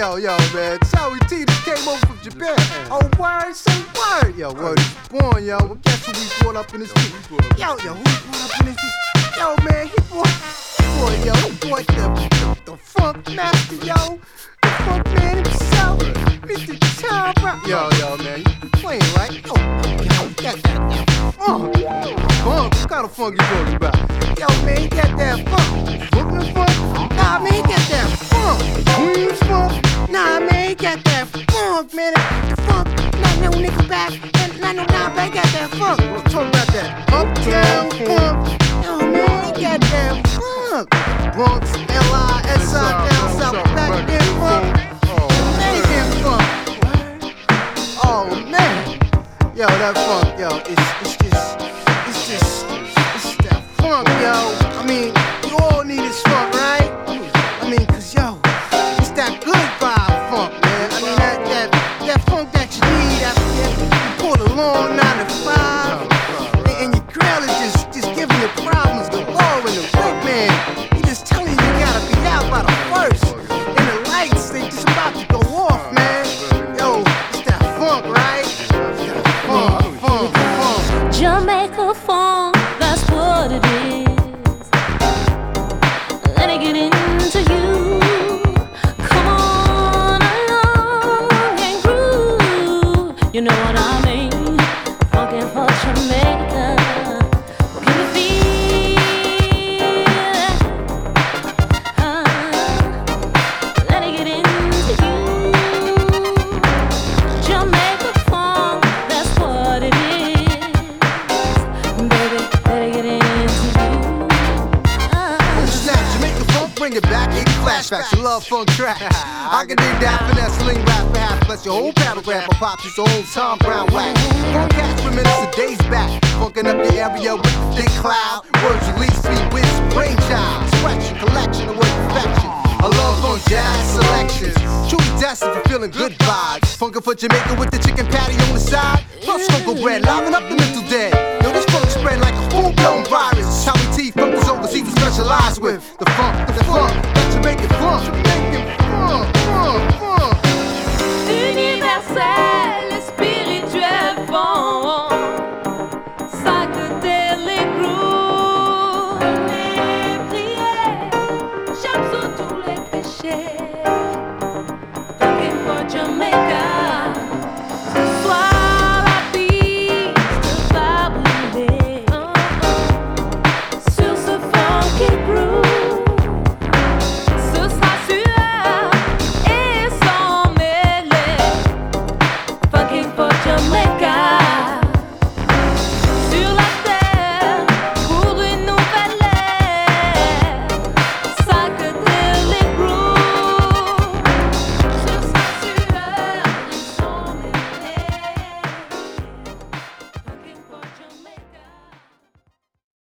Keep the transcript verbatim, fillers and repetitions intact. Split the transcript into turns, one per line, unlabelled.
yo, yo, man. Sorry T just came over from Japan. Oh, word, say word. Yo, word is born, yo. Well, guess who we brought up in this beat? Yo, yo, who we brought up in this beat? Yo, man, he brought, boy, yo, he brought the, the, the funk master, yo. The funk man himself. Mister Tom Brown. Yo, yo, man, you playing, right? Yo, yo, you got that, that funk. Funk? What kind of funk you talking about? Yo, man, he got that funk. Brooklyn funk? Nah, man, he got that funk. Queens funk? Nah, man, he got that funk, man. The funk, not no nigga back, and not no nah, but he got that funk. We're talking about that uptown funk. Yo, man, he got that funk. Bronx, L I S I, down south, back then funk. Amazing funk. Oh, man. Yo, that funk, yo, it's, it's just, it's just, it's that funk, yo. I mean, you all need this funk, right? I mean, cause yo, it's that good vibe funk, man. I mean, that, that, that funk that you need after you pull a long nine to five, and, and your girl is just, just giving you problems galore in the whip, man. He just telling you you gotta be out by the first, and the lights, they just about to go off, man. Yo, it's that funk, right? Funk, funk, funk.
Jamaica funk, that's what it is. Let it get into you. Come on along and groove. You know what I mean? Funkin' for Jamaica. Can you feel it? Uh, let it get into you. Jamaica funk, that's what it is. Baby, let it get into you. Uh,
Snap, Jamaica funk, bring it back, eighty flashbacks, you love funk tracks. I can dig that finesse, sling rap, perhaps bless your whole paragraph of pops, his own Tom Brown wax. Funk cats reminisce of days back, funkin' up the area with the thick cloud. Words release me with brainchild, stretching, collection of word perfection. I love funk jazz selections, truly destined for feeling good vibes. Funkin' for Jamaica with the chicken patty on the side, plus funko bread, liven up the mental day. Yo, this funk spread like a